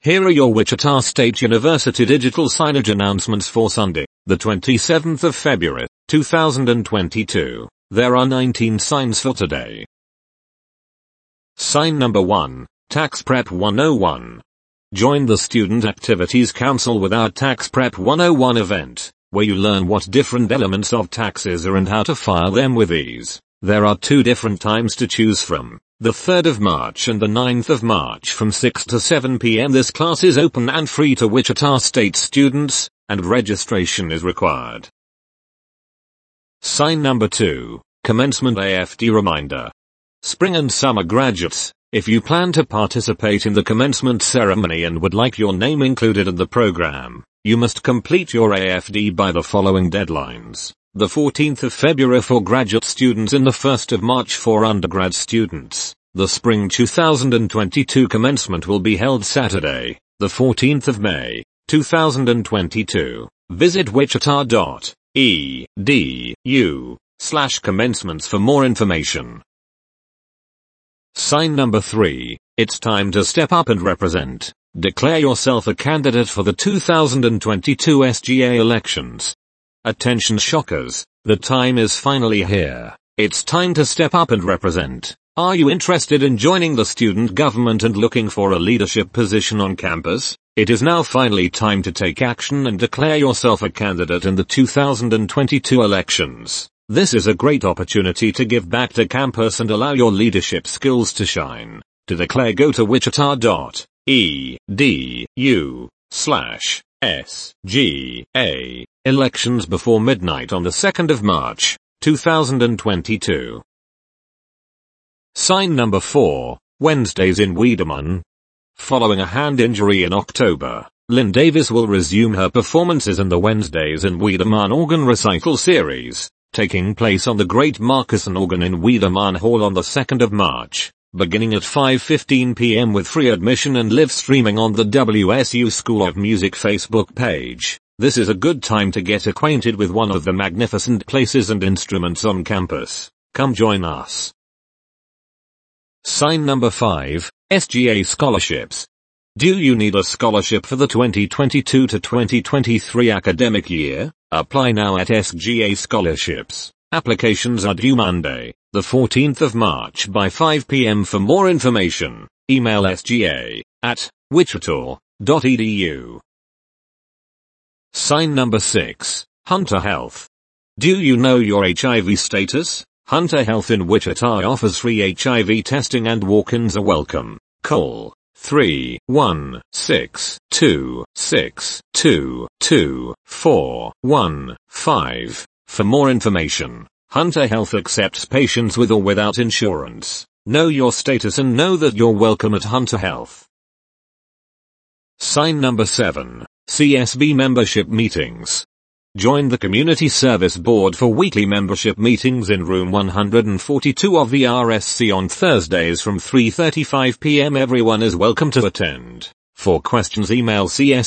Here are your Wichita State University digital signage announcements for Sunday, the 27th of February, 2022. There are 19 signs for today. Sign number 1, Tax Prep 101. Join the Student Activities Council with our Tax Prep 101 event, where you learn what different elements of taxes are and how to file them with ease. There are 2 different times to choose from, the 3rd of March and the 9th of March from 6 to 7 p.m. This class is open and free to Wichita State students, and registration is required. Sign number 2, Commencement AFD Reminder. Spring and summer graduates, if you plan to participate in the commencement ceremony and would like your name included in the program, you must complete your AFD by the following deadlines. The 14th of February for graduate students and the 1st of March for undergrad students. The spring 2022 commencement will be held Saturday, the 14th of May, 2022. Visit wichita.edu/commencements for more information. Sign number 3, it's time to step up and represent. Declare yourself a candidate for the 2022 SGA elections. Attention shockers, the time is finally here. It's time to step up and represent. Are you interested in joining the student government and looking for a leadership position on campus? It is now finally time to take action and declare yourself a candidate in the 2022 elections. This is a great opportunity to give back to campus and allow your leadership skills to shine. To declare, go to wichita.edu/SGA elections before midnight on the 2nd of March, 2022. Sign number 4, Wednesdays in Wiedemann. Following a hand injury in October, Lynn Davis will resume her performances in the Wednesdays in Wiedemann Organ Recital Series, taking place on the Great Marcuson Organ in Wiedemann Hall on the 2nd of March, beginning at 5:15 p.m. with free admission and live streaming on the WSU School of Music Facebook page. This is a good time to get acquainted with one of the magnificent places and instruments on campus. Come join us. Sign number 5, SGA Scholarships. Do you need a scholarship for the 2022 to 2023 academic year? Apply now at SGA Scholarships. Applications are due Monday, the 14th of March by 5 p.m. For more information, email sga@wichita.edu. Sign number 6, Hunter Health. Do you know your HIV status? Hunter Health in Wichita offers free HIV testing and walk-ins are welcome. Call 316-262-2415 for more information. Hunter Health accepts patients with or without insurance. Know your status and know that you're welcome at Hunter Health. Sign number 7, CSB Membership Meetings. Join the Community Service Board for weekly membership meetings in room 142 of the RSC on Thursdays from 3:35 p.m. Everyone is welcome to attend. For questions, email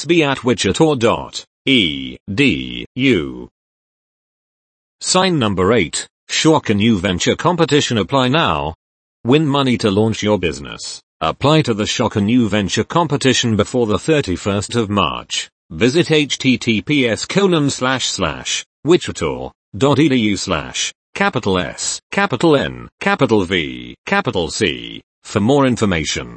csb@wichita.edu. Sign number 8, Shocka New Venture Competition. Apply now. Win money to launch your business. Apply to the Shocka New Venture Competition before the 31st of March. Visit https://wichita.edu/S, for more information.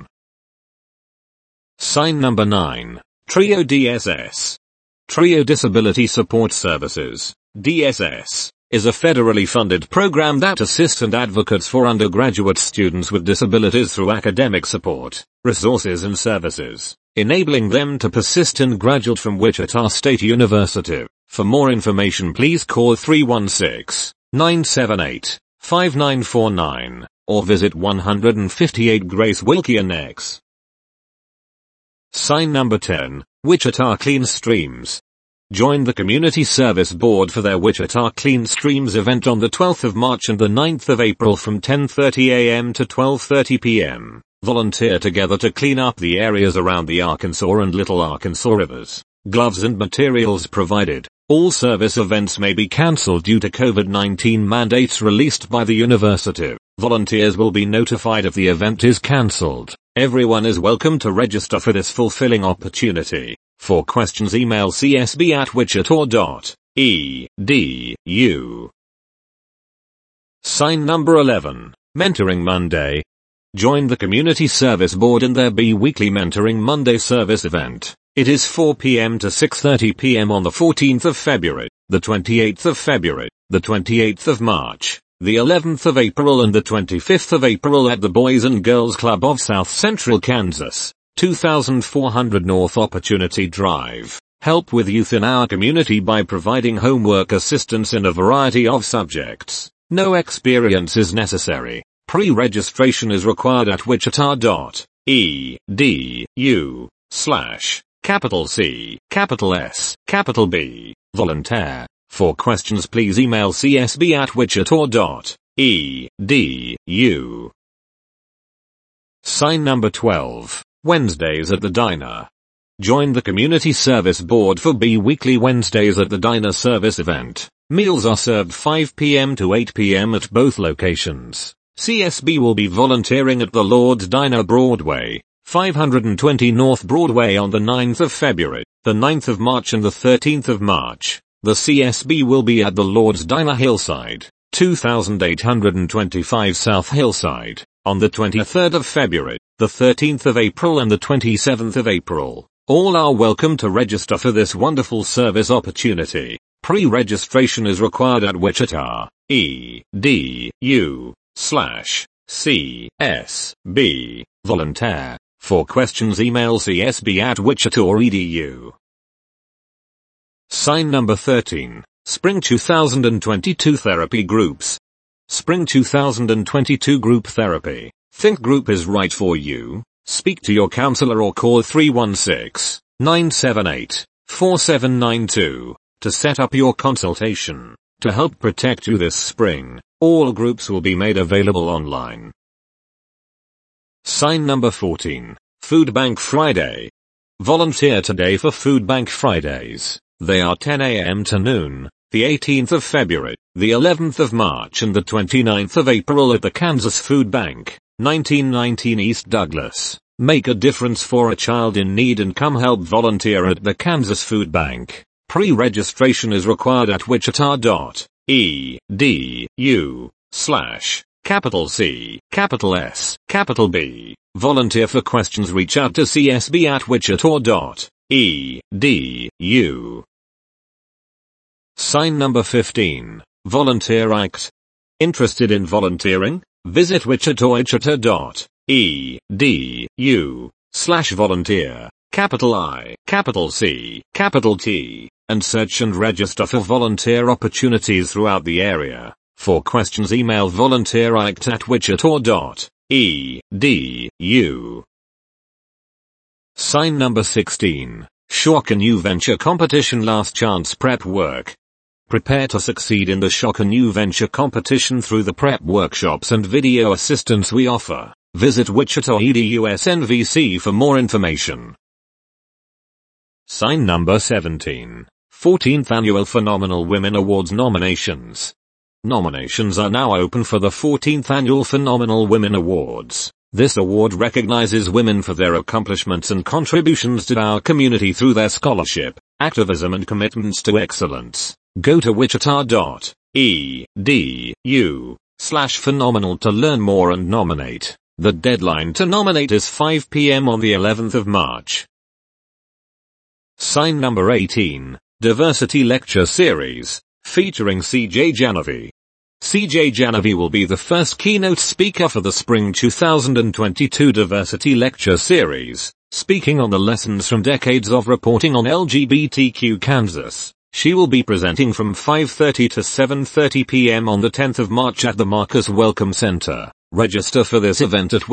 Sign number 9, TRIO DSS. TRIO Disability Support Services, DSS, is a federally funded program that assists and advocates for undergraduate students with disabilities through academic support, resources and services, enabling them to persist and graduate from Wichita State University. For more information, please call 316-978-5949 or visit 158 Grace Wilkie Annex. Sign number 10, Wichita Clean Streams. Join the Community Service Board for their Wichita Clean Streams event on the 12th of March and the 9th of April from 10:30 a.m. to 12:30 p.m. Volunteer together to clean up the areas around the Arkansas and Little Arkansas rivers. Gloves and materials provided. All service events may be cancelled due to COVID-19 mandates released by the university. Volunteers will be notified if the event is cancelled. Everyone is welcome to register for this fulfilling opportunity. For questions, email csb@wichita.edu. Sign number 11. Mentoring Monday. Join the Community Service Board in their bi-weekly Mentoring Monday service event. It is 4 p.m. to 6:30 p.m. on the 14th of February, the 28th of February, the 28th of March, the 11th of April and the 25th of April at the Boys and Girls Club of South Central Kansas, 2400 North Opportunity Drive. Help with youth in our community by providing homework assistance in a variety of subjects. No experience is necessary. Pre-registration is required at wichita.edu/C, volunteer. For questions, please email csb@wichita.edu. Sign number 12. Wednesdays at the Diner. Join the Community Service Board for bi-weekly Wednesdays at the Diner service event. Meals are served 5 p.m. to 8 p.m. at both locations. CSB will be volunteering at the Lord's Diner Broadway, 520 North Broadway on the 9th of February, the 9th of March and the 13th of March. The CSB will be at the Lord's Diner Hillside, 2825 South Hillside, on the 23rd of February, the 13th of April and the 27th of April. All are welcome to register for this wonderful service opportunity. Pre-registration is required at wichita.edu/CSB, volunteer. For questions, email csb@wichita.edu. Sign number 13. Spring 2022 Therapy Groups. Spring 2022 Group Therapy. Think group is right for you? Speak to your counselor or call 316-978-4792 to set up your consultation. To help protect you this spring, all groups will be made available online. Sign number 14. Food Bank Friday. Volunteer today for Food Bank Fridays. They are 10 a.m. to noon, the 18th of February, the 11th of March and the 29th of April at the Kansas Food Bank, 1919 East Douglas. Make a difference for a child in need and come help volunteer at the Kansas Food Bank. Pre-registration is required at wichita.edu/C, volunteer. For questions, reach out to csb@wichita.edu. Sign number 15. Volunteer Act. Interested in volunteering? Visit wichita.edu/volunteer, I, C, T, and search and register for volunteer opportunities throughout the area. For questions, email volunteeract@wichita.edu. Sign number 16. Shocker New Venture Competition Last Chance Prep Work. Prepare to succeed in the Shocker New Venture Competition through the prep workshops and video assistance we offer. Visit wichita.edu/SNVC for more information. Sign number 17. 14th Annual Phenomenal Women Awards Nominations. Nominations are now open for the 14th Annual Phenomenal Women Awards. This award recognizes women for their accomplishments and contributions to our community through their scholarship, activism and commitments to excellence. Go to wichita.edu/phenomenal to learn more and nominate. The deadline to nominate is 5 p.m. on the 11th of March. Sign number 18. Diversity Lecture Series, featuring CJ Janavi. CJ Janavi will be the first keynote speaker for the Spring 2022 Diversity Lecture Series, speaking on the lessons from decades of reporting on LGBTQ Kansas. She will be presenting from 5:30 to 7:30 p.m. on the 10th of March at the Marcus Welcome Center. Register for this event at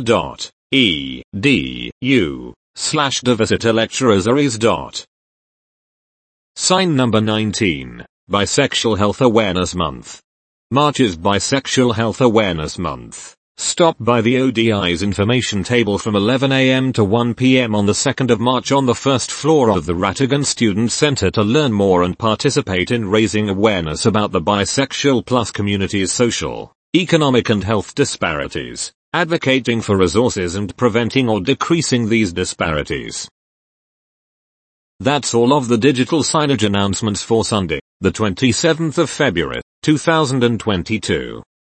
wichita.edu/diversitylectureseries. Sign number 19. Bisexual Health Awareness Month. March is Bisexual Health Awareness Month. Stop by the ODI's information table from 11 a.m. to 1 p.m. on the 2nd of March on the first floor of the Rattigan Student Center to learn more and participate in raising awareness about the bisexual plus community's social, economic and health disparities, advocating for resources and preventing or decreasing these disparities. That's all of the digital signage announcements for Sunday, the 27th of February, 2022.